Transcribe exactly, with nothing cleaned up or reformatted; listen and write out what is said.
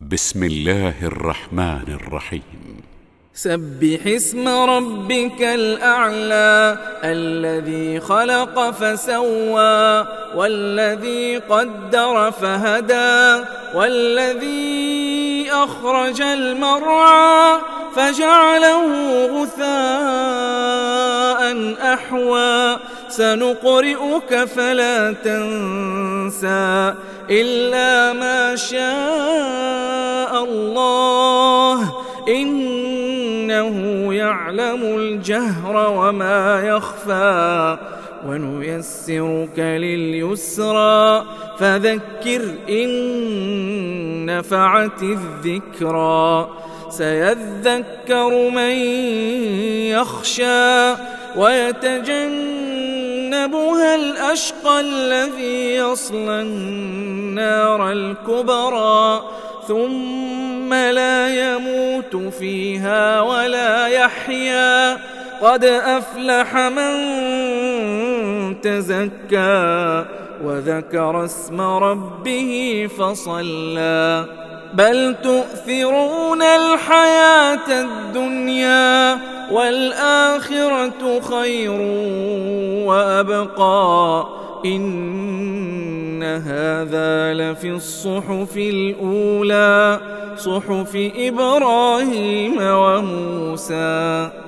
بسم الله الرحمن الرحيم. سبح اسم ربك الأعلى الذي خلق فسوى والذي قدر فهدى والذي أخرج المرعى فجعله غثاء أحوى سنقرئك فلا تنسى إلا ما شاء الله إنه يعلم الجهر وما يخفى ونيسرك لليسرى فذكر إن نفعت الذكرى سيذكر من يخشى ويتجنبها الأشقى الذي يصلى النار الكبرى ثم لا يموت فيها ولا يحيا قد أفلح من تزكى وذكر اسم ربه فصلى بل تؤثرون الحياة الدنيا والآخرة خير وأبقى إن هذا لفي الصحف الأولى صحف إبراهيم وموسى.